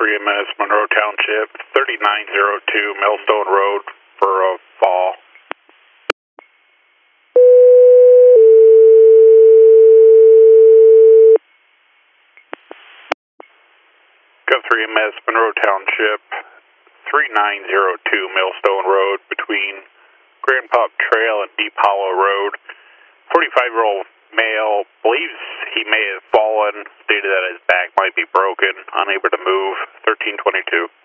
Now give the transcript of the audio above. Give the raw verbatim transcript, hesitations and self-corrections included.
three M S, Monroe Township, thirty-nine oh two Millstone Road for a fall. Got three M S, Monroe Township, thirty-nine oh two Millstone Road between Grand Pop Trail and Deep Hollow Road. forty-five-year-old male believes he may have fallen, stated that his back might be broken, unable to move, thirteen twenty-two.